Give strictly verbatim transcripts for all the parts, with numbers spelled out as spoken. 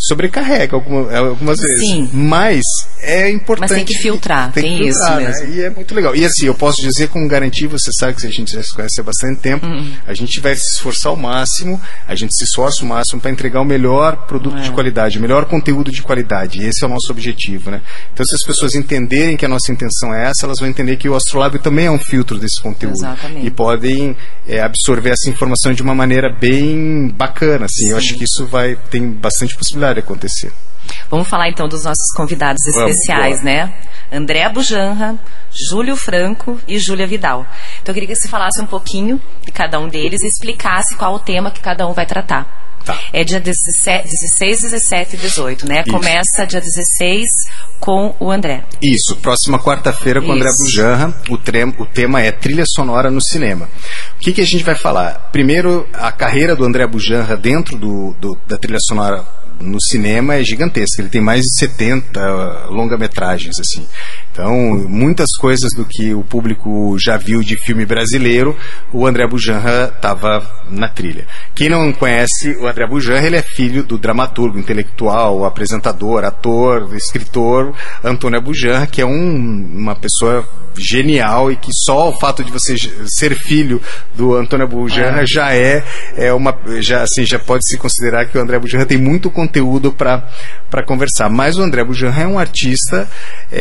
sobrecarrega alguma, algumas vezes. Sim. Mas é importante. Mas tem que filtrar, tem, tem filtrar, isso mesmo. Né? E é muito legal. E assim, eu posso dizer com garantia, você sabe que a gente já se conhece há bastante tempo, uhum. a gente vai se esforçar ao máximo, a gente se esforça ao máximo para entregar o melhor produto é. de qualidade, o melhor conteúdo de qualidade. Esse é o nosso objetivo, né? Então, se as pessoas entenderem que a nossa intenção é essa, elas vão entender que o Astrolábio também é um filtro desse conteúdo. Exatamente. E podem é, absorver essa informação de uma maneira bem bacana, assim. Sim. Eu acho que isso vai, tem bastante possibilidade de acontecer. Vamos falar então dos nossos convidados especiais, Vamos, né? André Bujanra, Júlio Franco e Júlia Vidal. Então eu queria que você falasse um pouquinho de cada um deles e explicasse qual o tema que cada um vai tratar. Tá. É dia dezesseis, dezessete e dezoito, né? Isso. Começa dia dezesseis com o André. Isso, próxima quarta-feira com o André Bujanra. O, o tema é trilha sonora no cinema. O que, que a gente vai falar? Primeiro, a carreira do André Bujanra dentro do, do, da trilha sonora no cinema é gigantesca. Ele tem mais de setenta longa-metragens, assim. Então, muitas coisas do que o público já viu de filme brasileiro, o André Bujanra estava na trilha. Quem não conhece o André Bujanra, ele é filho do dramaturgo, intelectual, apresentador, ator, escritor Antônio Bujanra, que é um, uma pessoa genial e que só o fato de você ser filho do Antônio Bujanra é. já é, é uma, já, assim, já pode se considerar que o André Bujanra tem muito conteúdo para para conversar. Mas o André Bujanra é um artista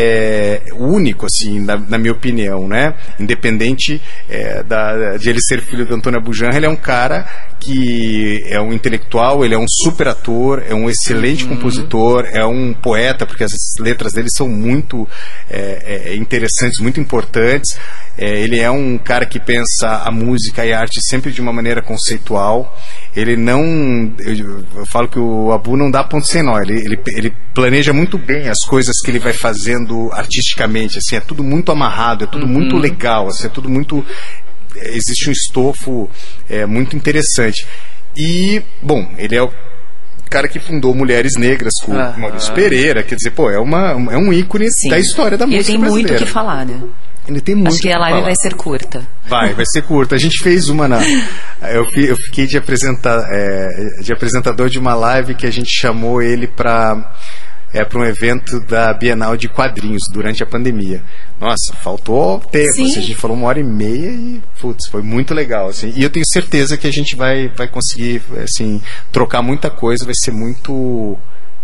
é, único, assim, na, na minha opinião, né? Independente é, da, de ele ser filho do Antônio Bujanra, ele é um cara que é um intelectual, ele é um super ator, é um excelente uhum. compositor, é um poeta, porque as letras dele são muito é, é, interessantes, muito importantes. É, ele é um cara que pensa a música e a arte sempre de uma maneira conceitual. Ele não... Eu, eu falo que o Abu não dá ponto sem nó. Ele, ele, ele planeja muito bem as coisas que ele vai fazendo artisticamente. Assim, é tudo muito amarrado, é tudo uhum. muito legal, assim, é tudo muito... Existe um estofo é, muito interessante. E, bom, ele é o cara que fundou Mulheres Negras com o Maurício Pereira. Quer dizer, pô, é, uma, é um ícone Sim. da história da música brasileira. Ele tem muito o que falar, né? Ele tem muito Acho que a live vai ser curta. Vai, vai ser curta. A gente fez uma na... Eu, eu fiquei de, apresentar, é, de apresentador de uma live que a gente chamou ele para é, para um evento da Bienal de Quadrinhos durante a pandemia. Nossa, faltou tempo. Assim, a gente falou uma hora e meia e putz, foi muito legal. Assim, e eu tenho certeza que a gente vai, vai conseguir assim, trocar muita coisa, vai ser muito...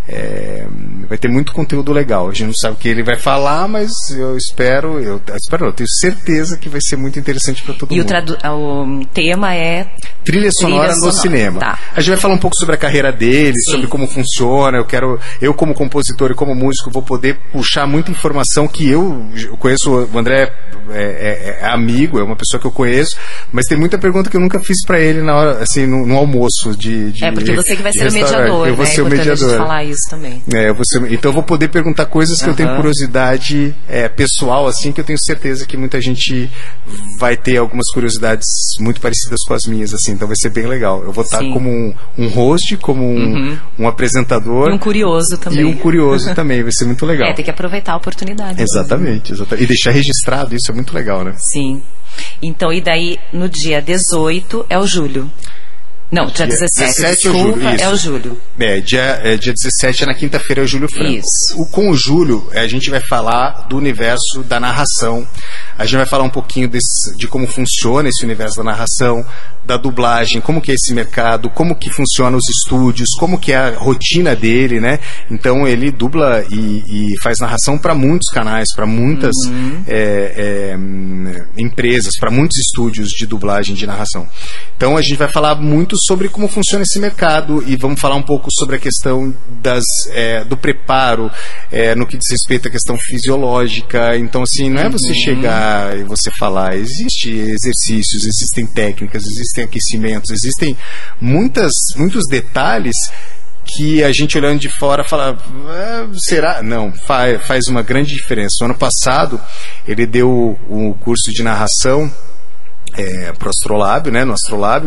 É, vai ter muito conteúdo legal. A gente não sabe o que ele vai falar, mas eu espero, eu, eu espero, eu tenho certeza que vai ser muito interessante para todo e mundo. E o, o tema é trilha sonora trilha no sonora. cinema. Tá. A gente vai falar um pouco sobre a carreira dele, Sim. sobre como funciona. Eu quero, eu como compositor e como músico vou poder puxar muita informação que eu, eu conheço. O André é, é, é amigo, é uma pessoa que eu conheço, mas tem muita pergunta que eu nunca fiz para ele na hora, assim, no, no almoço de, de. É porque você que vai ser o mediador. Eu vou né? ser o mediador. Falar isso também. É, você, então eu vou poder perguntar coisas que uhum. eu tenho curiosidade é, pessoal, assim, que eu tenho certeza que muita gente vai ter algumas curiosidades muito parecidas com as minhas, assim, então vai ser bem legal. Eu vou estar Sim. como um, um host, como um, uhum. um apresentador. E um curioso também. E um curioso também, vai ser muito legal. É, tem que aproveitar a oportunidade. Exatamente, exatamente. E deixar registrado, isso é muito legal, né? Sim. Então, e daí, no dia dezoito é o Júlio. Não, dia dezessete, desculpa, é o Júlio. É, dia, é, dia dezessete é na quinta-feira, é o Júlio Franco. Isso. O, com o Júlio, a gente vai falar do universo da narração. A gente vai falar um pouquinho desse, de como funciona esse universo da narração, da dublagem, como que é esse mercado, como que funciona os estúdios, como que é a rotina dele, né? Então ele dubla e, e faz narração para muitos canais, para muitas uhum. é, é, empresas, para muitos estúdios de dublagem, de narração. Então a gente vai falar muito sobre como funciona esse mercado e vamos falar um pouco sobre a questão das, é, do preparo é, no que diz respeito à questão fisiológica. Então assim, não é você uhum. chegar e você falar, existem exercícios, existem técnicas, existem aquecimentos, existem muitas, muitos detalhes que a gente olhando de fora fala, ah, será? Não, faz, faz uma grande diferença. No ano passado ele deu o, o curso de narração É, pro Astrolábio, né, no Astrolábio,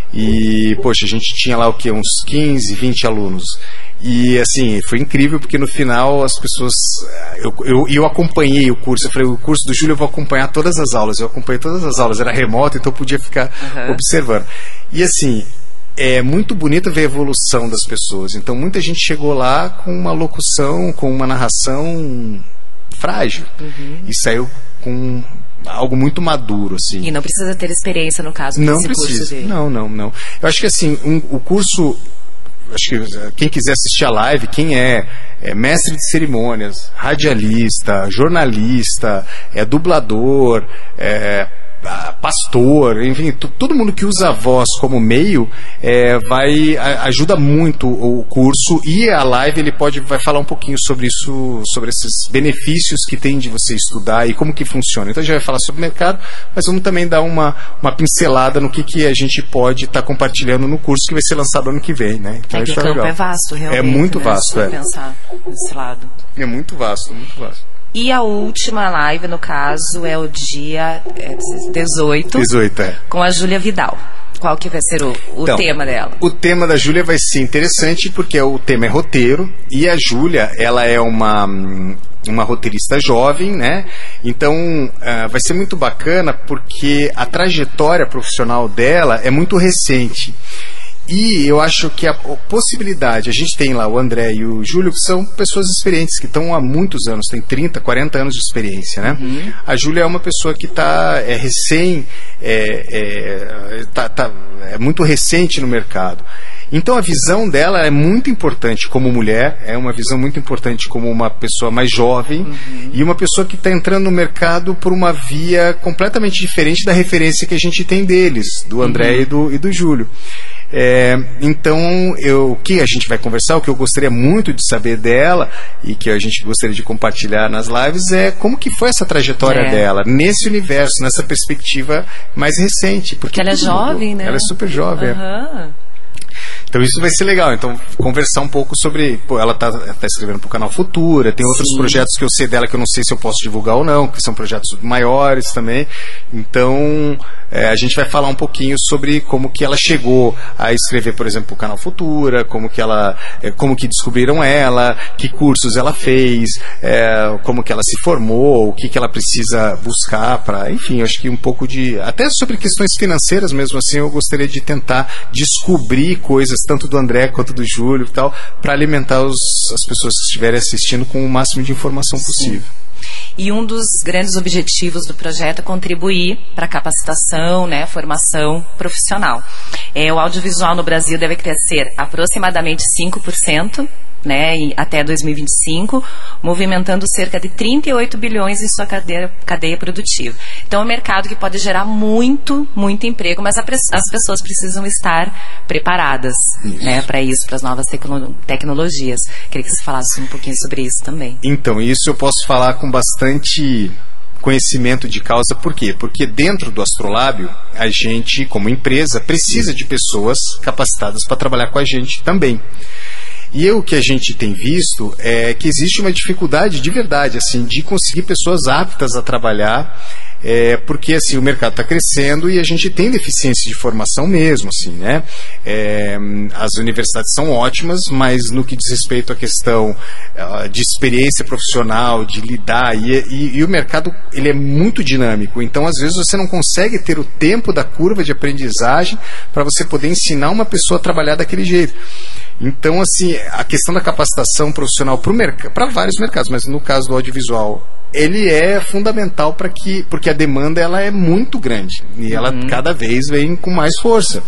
e, poxa, a gente tinha lá o que, uns quinze, vinte alunos, e, assim, foi incrível, porque no final as pessoas, eu, eu, eu acompanhei o curso, eu falei, o curso do Júlio eu vou acompanhar todas as aulas, eu acompanhei todas as aulas, era remoto, então eu podia ficar uhum. observando, e, assim, é muito bonito ver a evolução das pessoas. Então muita gente chegou lá com uma locução, com uma narração frágil, uhum. e saiu com algo muito maduro, assim. E não precisa ter experiência, no caso, não desse precisa. curso dele. Não, não, não. Eu acho que assim, um, o curso, acho que quem quiser assistir a live, quem é, é mestre de cerimônias, radialista, jornalista, é dublador, é pastor, enfim, todo mundo que usa a voz como meio é, vai, a, ajuda muito o curso, e a live ele pode, vai falar um pouquinho sobre isso, sobre esses benefícios que tem de você estudar e como que funciona. Então a gente vai falar sobre o mercado, mas vamos também dar uma, uma pincelada no que, que a gente pode estar tá compartilhando no curso que vai ser lançado ano que vem, né? Então, é que o campo é vasto, realmente. É muito né? vasto, Se é. pensar desse lado. É muito vasto, muito vasto. E a última live, no caso, é o dia dezoito, dezoito, é. com a Júlia Vidal. Qual que vai ser o, o então, tema dela? O tema da Júlia vai ser interessante porque o tema é roteiro, e a Júlia, ela é uma, uma roteirista jovem, né? Então uh, vai ser muito bacana porque a trajetória profissional dela é muito recente. E eu acho que a possibilidade, a gente tem lá o André e o Júlio, que são pessoas experientes, que estão há muitos anos, tem trinta, quarenta anos de experiência, né? Uhum. A Júlia é uma pessoa que está é, recém, é, é, tá, tá, é muito recente no mercado. Então a visão dela é muito importante como mulher, é uma visão muito importante como uma pessoa mais jovem, uhum. e uma pessoa que está entrando no mercado por uma via completamente diferente da referência que a gente tem deles, do André uhum. e, do, e do Júlio. É, então, eu, o que a gente vai conversar, o que eu gostaria muito de saber dela e que a gente gostaria de compartilhar nas lives é como que foi essa trajetória é. dela, nesse universo, nessa perspectiva mais recente. Porque ela é jovem, mudou. né? Ela é super jovem. Uhum. Então isso vai ser legal. Então conversar um pouco sobre, pô, ela está tá escrevendo para o canal Futura, tem outros Sim. projetos que eu sei dela que eu não sei se eu posso divulgar ou não, que são projetos maiores também. Então é, a gente vai falar um pouquinho sobre como que ela chegou a escrever, por exemplo, para o canal Futura, como que ela, é, como que descobriram ela, que cursos ela fez, é, como que ela se formou, o que que ela precisa buscar para, enfim, eu acho que um pouco de, até sobre questões financeiras mesmo assim, eu gostaria de tentar descobrir coisas tanto do André quanto do Júlio e tal, para alimentar os, as pessoas que estiverem assistindo com o máximo de informação possível. Sim. E um dos grandes objetivos do projeto é contribuir para a capacitação, né, formação profissional. É, o audiovisual no Brasil deve crescer aproximadamente cinco por cento, né, até dois mil e vinte e cinco, movimentando cerca de trinta e oito bilhões em sua cadeia, cadeia produtiva. Então é um mercado que pode gerar muito, muito emprego, mas a, as pessoas precisam estar preparadas, né, para isso, para as novas tecno, tecnologias. Queria que você falasse um pouquinho sobre isso também. Então, isso eu posso falar com bastante conhecimento de causa. Por quê? Porque dentro do Astrolábio, a gente, como empresa, precisa de pessoas capacitadas para trabalhar com a gente também. E o que a gente tem visto é que existe uma dificuldade de verdade, assim, de conseguir pessoas aptas a trabalhar, é, porque assim, o mercado está crescendo e a gente tem deficiência de formação mesmo, assim, né? É, as universidades são ótimas, mas no que diz respeito à questão uh, de experiência profissional, de lidar, e, e, e o mercado ele é muito dinâmico, então às vezes você não consegue ter o tempo da curva de aprendizagem para você poder ensinar uma pessoa a trabalhar daquele jeito. Então, assim, a questão da capacitação profissional para vários mercados, mas no caso do audiovisual, ele é fundamental para que, porque a demanda ela é muito grande e ela uhum. cada vez vem com mais força.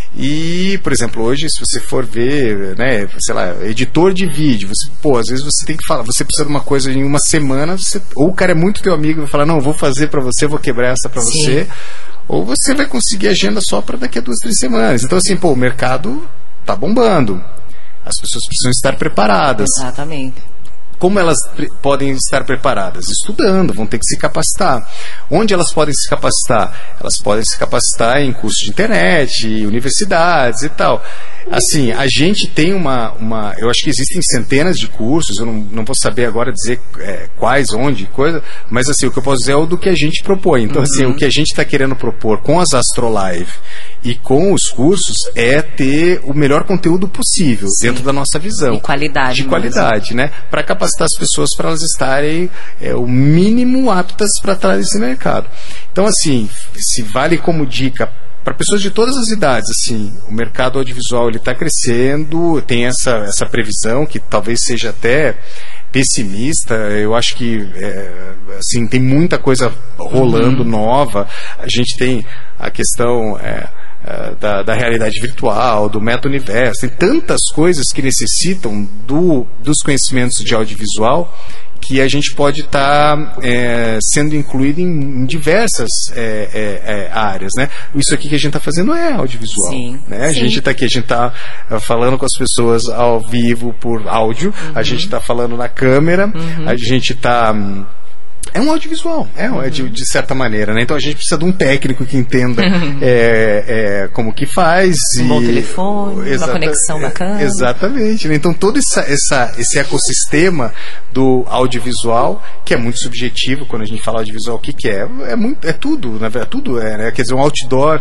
E, por exemplo, hoje, se você for ver, né, sei lá, editor de vídeo, você, pô, às vezes você tem que falar, você precisa de uma coisa em uma semana, você, ou o cara é muito teu amigo e vai falar, não, eu vou fazer para você, vou quebrar essa para você, ou você vai conseguir agenda só para daqui a duas, três semanas. Então, assim, pô, o mercado tá bombando. As pessoas precisam estar preparadas. Exatamente. Como elas pre- podem estar preparadas? Estudando, vão ter que se capacitar. Onde elas podem se capacitar? Elas podem se capacitar em cursos de internet, universidades e tal. Assim, a gente tem uma, uma... Eu acho que existem centenas de cursos, eu não, não vou saber agora dizer é, quais, onde, coisa, mas assim, o que eu posso dizer é o do que a gente propõe. Então, uhum. assim, o que a gente está querendo propor com as Astrolive e com os cursos é ter o melhor conteúdo possível, Sim. dentro da nossa visão. De qualidade. De qualidade, mesmo. né? Para capacitar as pessoas para elas estarem é, o mínimo aptas para estar nesse mercado. Então, assim, se vale como dica para pessoas de todas as idades, assim, o mercado audiovisual ele está crescendo, tem essa, essa previsão que talvez seja até pessimista. Eu acho que é, assim, tem muita coisa rolando uhum. nova. A gente tem a questão é, é, da, da realidade virtual, do meta-universo, tem tantas coisas que necessitam do, dos conhecimentos de audiovisual que a gente pode estar tá, é, sendo incluído em, em diversas é, é, é, áreas, né? Isso aqui que a gente está fazendo é audiovisual. Sim, né? A sim. gente está aqui, a gente está falando com as pessoas ao vivo por áudio, uhum. a gente está falando na câmera, uhum. a gente está... É um audiovisual, é, uhum. é de, de certa maneira, né? Então a gente precisa de um técnico que entenda é, é, como que faz. Um e, bom telefone, exata, uma conexão bacana. Exatamente, né? Então todo essa, essa, esse ecossistema do audiovisual, que é muito subjetivo, quando a gente fala audiovisual, o que, que é? É, muito, é tudo, na verdade, tudo é, né? Quer dizer, um outdoor,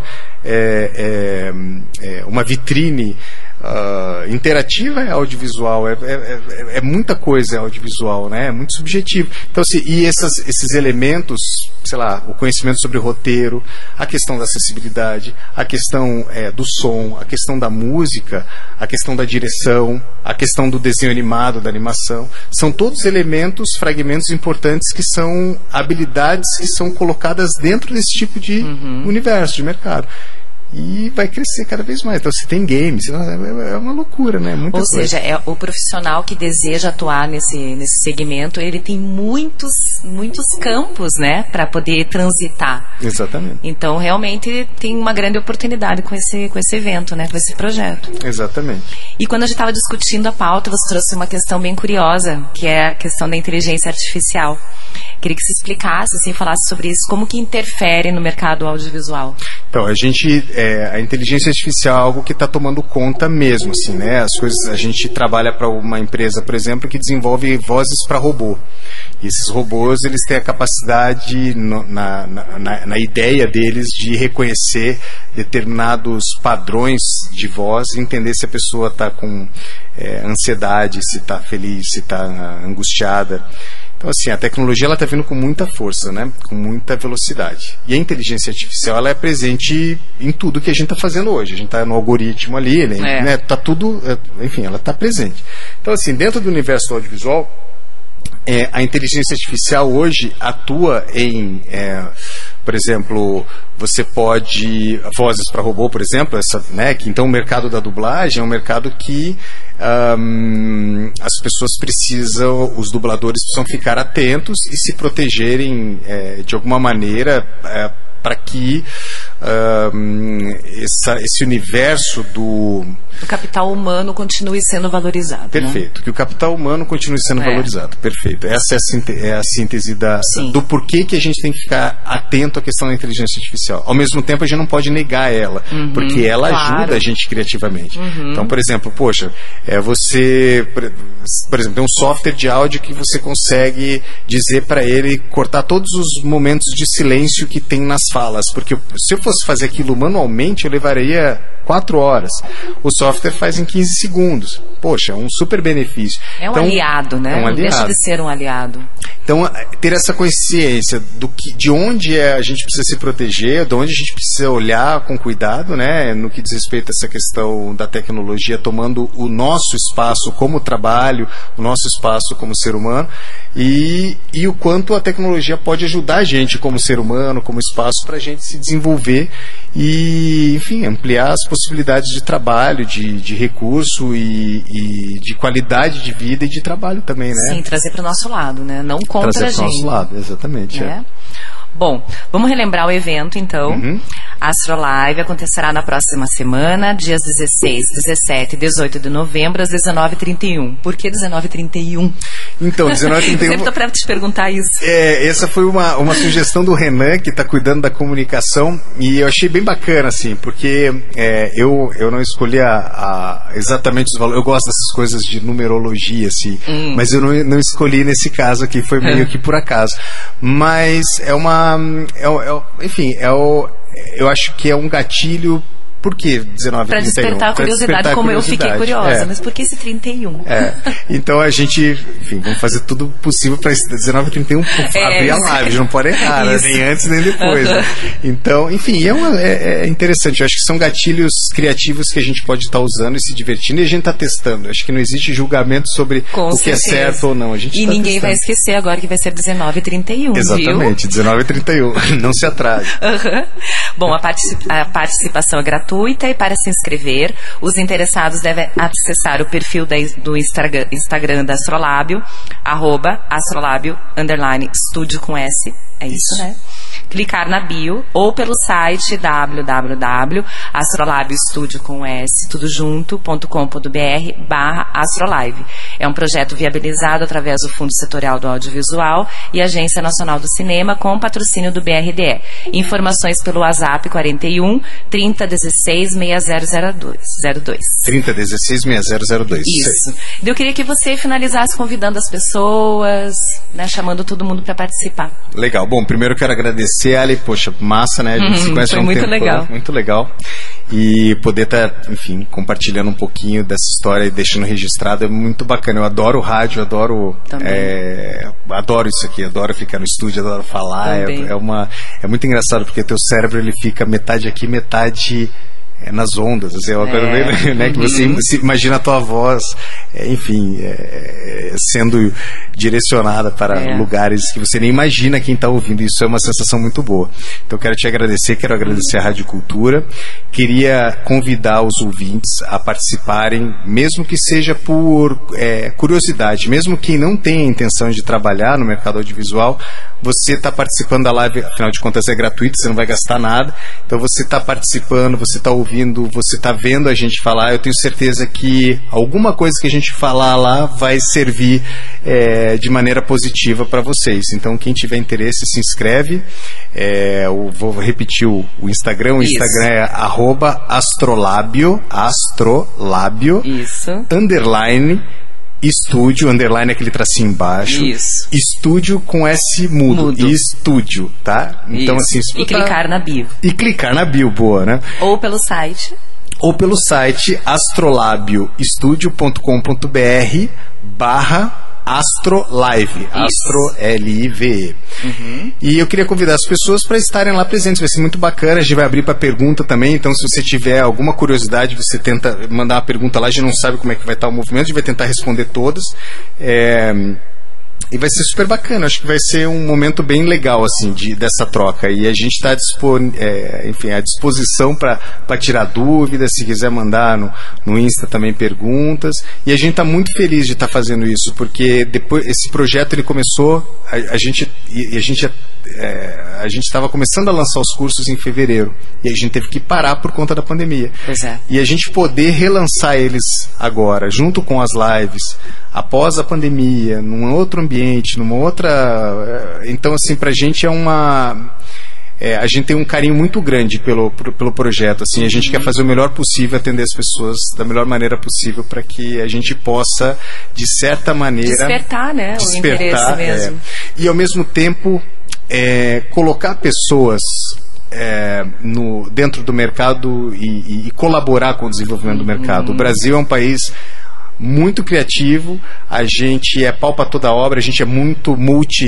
é, é, é uma vitrine Uh, interativa é audiovisual, é, é, é, é muita coisa é audiovisual, né? É muito subjetivo. Então, assim, e essas, esses elementos, sei lá, o conhecimento sobre o roteiro, a questão da acessibilidade, a questão é, do som, a questão da música, a questão da direção, a questão do desenho animado, da animação, são todos elementos, fragmentos importantes que são habilidades que são colocadas dentro desse tipo de uhum. universo, de mercado. E vai crescer cada vez mais. Então, se tem games, é uma loucura, né? Muita Ou coisa. seja, é o profissional que deseja atuar nesse, nesse segmento, ele tem muitos, muitos campos, né? Para poder transitar. Exatamente. Então, realmente, tem uma grande oportunidade com esse, com esse evento, né? Com esse projeto. Exatamente. E quando a gente estava discutindo a pauta, você trouxe uma questão bem curiosa, que é a questão da inteligência artificial. Queria que você explicasse, assim, falasse sobre isso, como que interfere no mercado audiovisual. Então, a gente, é, a inteligência artificial é algo que está tomando conta mesmo, assim, né? As coisas, a gente trabalha para uma empresa, por exemplo, que desenvolve vozes para robô. E esses robôs, eles têm a capacidade, no, na, na, na ideia deles, de reconhecer determinados padrões de voz, entender se a pessoa está com é, ansiedade, se está feliz, se está angustiada. Então, assim, a tecnologia ela está vindo com muita força, né? Com muita velocidade. E a inteligência artificial ela é presente em tudo que a gente está fazendo hoje. A gente está no algoritmo ali, né? É. né? Tá tudo, enfim, ela está presente. Então, assim, dentro do universo do audiovisual, é, a inteligência artificial hoje atua em... É, por exemplo, você pode... Vozes para robô, por exemplo, essa, né, que, então o mercado da dublagem é um mercado que um, as pessoas precisam, os dubladores precisam ficar atentos e se protegerem é, de alguma maneira é, para que um, essa, esse universo do... O capital humano continue sendo valorizado. Perfeito, né? Que o capital humano continue sendo é. valorizado. Perfeito. Essa é a síntese, é a síntese da, do porquê que a gente tem que ficar atento à questão da inteligência artificial. Ao mesmo tempo, a gente não pode negar ela, uhum, porque ela claro. ajuda a gente criativamente. Uhum. Então, por exemplo, poxa, é você, por, por exemplo, tem um software de áudio que você consegue dizer para ele cortar todos os momentos de silêncio que tem nas falas, porque se eu fosse fazer aquilo manualmente, eu levaria quatro horas. O software faz em quinze segundos. Poxa, é um super benefício. É um então, aliado, né? É um aliado. Não deixa de ser um aliado. Então, ter essa consciência do que, de onde é, a gente precisa se proteger, de onde a gente precisa olhar com cuidado, né? No que diz respeito a essa questão da tecnologia tomando o nosso espaço como trabalho, o nosso espaço como ser humano, e, e o quanto a tecnologia pode ajudar a gente como ser humano, como espaço para a gente se desenvolver e, enfim, ampliar as possibilidades de trabalho, de, de recurso e, e de qualidade de vida e de trabalho também, né? Sim, trazer para o nosso lado, né? Não contra trazer a gente. Trazer para o nosso lado, exatamente. É. É. Bom, vamos relembrar o evento, então. Uhum. A Astrolive acontecerá na próxima semana, dias dezesseis, dezessete e dezoito de novembro, às dezenove e trinta e um. Por que dezenove e trinta e um? Então, dezenove e trinta e um... Eu sempre estou para te perguntar isso. É, essa foi uma, uma sugestão do Renan, que está cuidando da comunicação, e eu achei bem bacana, assim, porque é, eu, eu não escolhi a, a, exatamente os valores. Eu gosto dessas coisas de numerologia, assim, hum. mas eu não, não escolhi nesse caso aqui, foi meio que por acaso. Mas é uma... É, é, enfim, é o... Eu acho que é um gatilho Por que dezenove e trinta e um? Para despertar a curiosidade, despertar como curiosidade. Eu fiquei curiosa, é. Mas por que esse trinta e um? É. Então a gente, enfim, vamos fazer tudo possível para dezenove e trinta e um é, abrir a live, não pode errar, né? Nem antes nem depois. Né? Então, enfim, é, uma, é, é interessante. Eu acho que são gatilhos criativos que a gente pode estar tá usando e se divertindo, e a gente está testando. Eu acho que não existe julgamento sobre Com o que certeza. é certo ou não. A gente e tá ninguém testando. vai esquecer agora que vai ser dezenove e trinta e um, Exatamente, viu? dezenove e trinta e um. Não se atrase. Uhum. Bom, a, particip a participação é gratuita, e para se inscrever, os interessados devem acessar o perfil da, do Instagram, Instagram da Astrolábio, arroba astrolábio, underline, estúdio com S, é isso, isso. né? Clicar na bio ou pelo site w w w ponto astrolabioestudio com s tudo junto ponto com ponto b r barra astrolive. É um projeto viabilizado através do Fundo Setorial do Audiovisual e Agência Nacional do Cinema, com patrocínio do B R D E. Informações pelo WhatsApp quarenta e um, trinta, dezesseis, sessenta zero zero dois. trinta, dezesseis, sessenta zero zero dois. Isso. Eu queria que você finalizasse convidando as pessoas, né, chamando todo mundo para participar. Legal. Bom, primeiro eu quero agradecer, Ali, poxa, massa, né? A gente hum, se conhece há um muito tempo, legal. Muito legal. E poder estar, tá, enfim, compartilhando um pouquinho dessa história e deixando registrado é muito bacana. Eu adoro rádio, adoro é, adoro isso aqui, adoro ficar no estúdio, adoro falar. É, é, uma, é muito engraçado, porque teu cérebro ele fica metade aqui, metade é, nas ondas, assim, é uma coisa é. bem, né, que você, você imagina a tua voz, é, enfim, é, sendo direcionada para é. lugares que você nem imagina quem está ouvindo. Isso é uma sensação muito boa. Então quero te agradecer, quero agradecer a Rádio Cultura. Queria convidar os ouvintes a participarem, mesmo que seja por é, curiosidade, mesmo quem não tenha intenção de trabalhar no mercado audiovisual, você está participando da live, afinal de contas é gratuito, você não vai gastar nada, então você está participando, você está ouvindo, você está vendo a gente falar. Eu tenho certeza que alguma coisa que a gente falar lá vai servir é, de maneira positiva para vocês. Então quem tiver interesse, se inscreve. É, eu vou repetir o, o Instagram, o Isso. Instagram é arroba astrolábio, astrolábio, Isso. underline, estúdio, underline aquele tracinho embaixo. Isso. Estúdio com S mudo. mudo. Estúdio, tá? Então, Isso. assim, e tá... clicar na bio. E clicar na bio, boa, né? Ou pelo site. Ou pelo site astrolabioestudio ponto com ponto b r barra Astrolive, Astro L I V E. Uhum. E eu queria convidar as pessoas para estarem lá presentes, vai ser muito bacana. A gente vai abrir para pergunta também, então se você tiver alguma curiosidade, você tenta mandar uma pergunta lá. A gente não sabe como é que vai estar o movimento, a gente vai tentar responder todas. É... E vai ser super bacana, acho que vai ser um momento bem legal, assim, de, dessa troca. E a gente está é, enfim, à disposição para tirar dúvidas, se quiser mandar no, no Insta também perguntas. E a gente está muito feliz de estar tá fazendo isso, porque depois esse projeto ele começou, a, a gente a gente é, a gente estava começando a lançar os cursos em fevereiro, e a gente teve que parar por conta da pandemia. Pois é. E a gente poder relançar eles agora, junto com as lives, após a pandemia, num outro ambiente, numa outra... Então, assim, pra gente é uma... É, a gente tem um carinho muito grande pelo, pelo projeto, assim, a gente uhum. quer fazer o melhor possível, atender as pessoas da melhor maneira possível, para que a gente possa, de certa maneira... Despertar, né? Despertar, o interesse mesmo. É, e, ao mesmo tempo, é, colocar pessoas... É, no, dentro do mercado e, e, e colaborar com o desenvolvimento do mercado. O Brasil é um país muito criativo, a gente é pau para toda obra, a gente é muito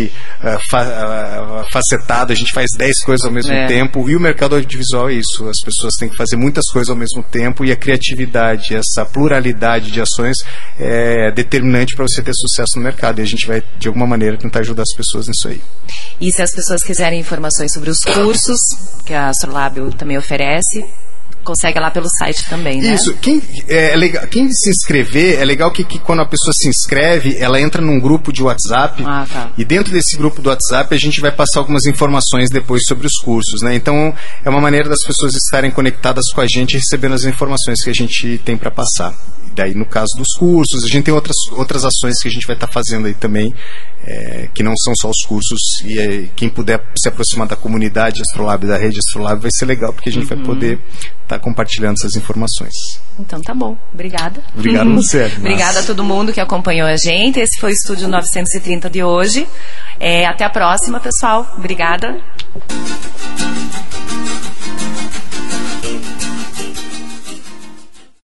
multifacetado, a gente faz dez coisas ao mesmo é. tempo, e o mercado audiovisual é isso, as pessoas têm que fazer muitas coisas ao mesmo tempo, e a criatividade, essa pluralidade de ações é determinante para você ter sucesso no mercado, e a gente vai, de alguma maneira, tentar ajudar as pessoas nisso aí. E se as pessoas quiserem informações sobre os cursos que a Astrolábio também oferece, consegue lá pelo site também, né? Isso. Quem, é, legal, quem se inscrever, é legal que, que quando a pessoa se inscreve, ela entra num grupo de WhatsApp, ah, tá. e dentro desse grupo do WhatsApp a gente vai passar algumas informações depois sobre os cursos, né? Então é uma maneira das pessoas estarem conectadas com a gente e recebendo as informações que a gente tem para passar. E daí, no caso dos cursos, a gente tem outras, outras ações que a gente vai estar tá fazendo aí também, é, que não são só os cursos, e é, quem puder se aproximar da comunidade Astrolab, da rede Astrolab, vai ser legal, porque a gente uhum. vai poder estar tá compartilhando essas informações. Então tá bom, obrigada. Obrigado você. Obrigada a todo mundo que acompanhou a gente. Esse foi o Estúdio novecentos e trinta de hoje. É, até a próxima, pessoal. Obrigada.